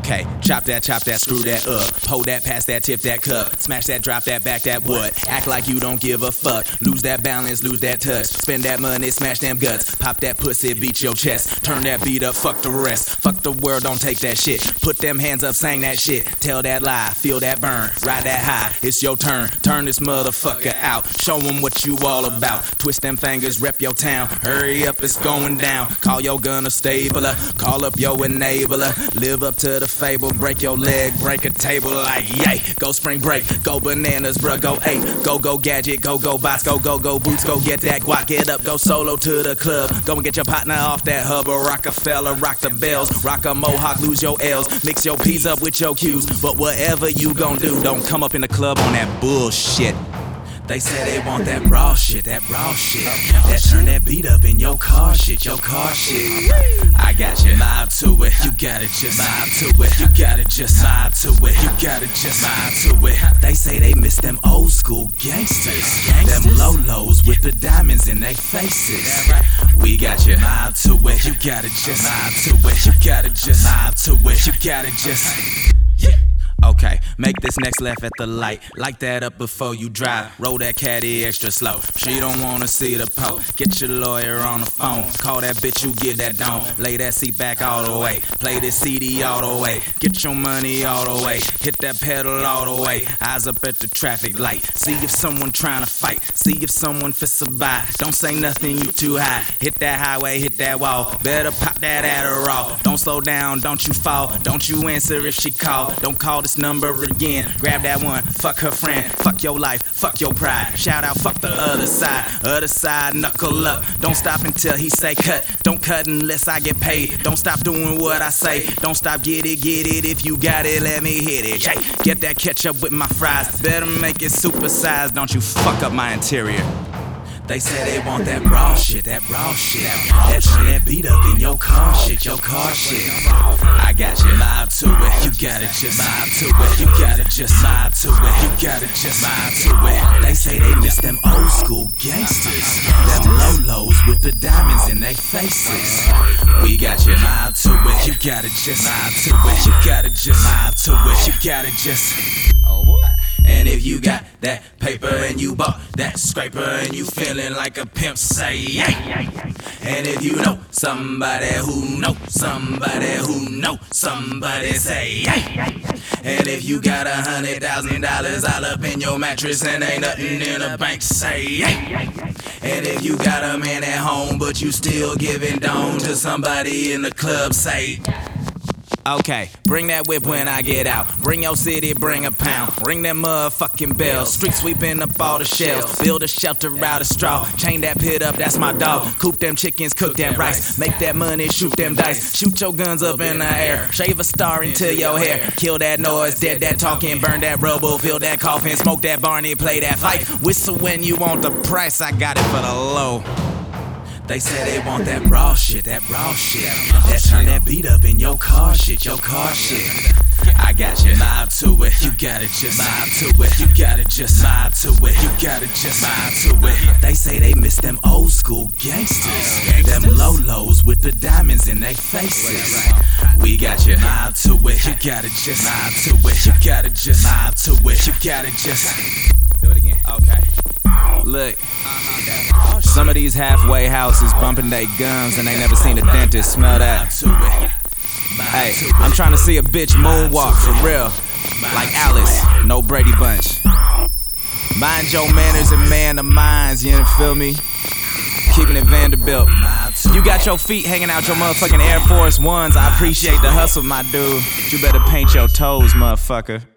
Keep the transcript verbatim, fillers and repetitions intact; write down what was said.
Okay, chop that, chop that, screw that up. Pull that, pass that, tip that cup. Smash that, drop that, back that what? Act like you don't give a fuck. Lose that balance, lose that touch. Spend that money, smash them guts. Pop that pussy, beat your chest. Turn that beat up, fuck the rest. Fuck the world, don't take that shit. Put them hands up, sang that shit. Tell that lie, feel that burn. Ride that high, it's your turn. Turn this motherfucker out. Show them what you all about. Twist them fingers, rep your town. Hurry up, it's going down. Call your gun a stabler. Call up your enabler. Live up to the fable. Break your leg, break a table like yay. Go spring break, go bananas, bruh, go eight. Go, go gadget, go, go box, go, go, go boots, go get that guac. Get up, go solo to the club. Go and get your partner off that hub. Or Rockefeller, rock the bells. Rock a mohawk, lose your L's. Mix your P's up with your Q's. But whatever you gon' do, don't come up in the club on that bullshit. They say they want that raw shit, that raw shit. That turn that beat up in your car shit, your car shit. I got you. Mob to it, you gotta just mob to it. You gotta just mob to it. You gotta just mob to it. They say they miss them old school gangsters. Them lolos with the diamonds in their faces. We got you. Mob to it, you gotta just mob to it. You gotta just mob to it. You gotta just. Okay, make this next left at the light. Light that up before you drive. Roll that caddy extra slow. She don't wanna see the po. Get your lawyer on the phone. Call that bitch, you get that dome. Lay that seat back all the way. Play this C D all the way. Get your money all the way. Hit that pedal all the way. Eyes up at the traffic light. See if someone trying to fight. See if someone fits a by. Don't say nothing, you too high. Hit that highway, hit that wall. Better pop that Adderall. Don't slow down, don't you fall. Don't you answer if she call. Don't call this number again. Grab that one, fuck her friend. Fuck your life, fuck your pride. Shout out, fuck the other side. Other side, knuckle up. Don't stop until he say cut. Don't cut unless I get paid. Don't stop doing what I say. Don't stop, get it, get it. If you got it, let me hit it. Hey, get that ketchup with my fries. Better make it supersized. Don't you fuck up my interior. They say they want that raw shit, that raw shit. That turn that beat up in your car shit, your car shit. I got you. Mob to it, you gotta just mob to it. You gotta just mob to it. You gotta just mob to it. They say they miss them old school gangsters. Them lolos with the diamonds in their faces. We got you. Mob to it, you gotta just mob to it. You gotta just mob to it. You gotta just. Oh boy. And if you got that paper and you bought that scraper and you feeling like a pimp, say yeah. And if you know somebody who know somebody who know somebody, say yeah. And if you got a hundred thousand dollars all up in your mattress and ain't nothing in the bank, say yeah. And if you got a man at home but you still giving dome to somebody in the club, say okay, bring that whip when I get out. Bring your city, bring a pound. Ring them motherfucking bells. Street sweeping up all the shells. Build a shelter out of straw. Chain that pit up, that's my dog. Coop them chickens, cook them rice. Make that money, shoot them dice. Shoot your guns up in the air. Shave a star into your hair. Kill that noise, dead that talking. Burn that rubble, fill that coffin. Smoke that Barney, play that fight. Whistle when you want the price. I got it for the low. They say they want that raw shit, that raw shit. That turn that beat up in your car shit, your car shit. I got you. Mob to it, you gotta just mob to it. You gotta just mob to it. You gotta just mob to it. They say they miss them old school gangsters. Them lolos with the diamonds in their faces. We got you. Mob to it, you gotta just mob to it. You gotta just mob to it. You gotta just do it again. Okay. Look, some of these halfway houses bumping their gums and they never seen a dentist. Smell that? Hey, I'm trying to see a bitch moonwalk for real, like Alice, no Brady Bunch. Mind your manners and man of minds, you feel me? Keeping it Vanderbilt. You got your feet hanging out your motherfucking Air Force Ones. I appreciate the hustle, my dude. You better paint your toes, motherfucker.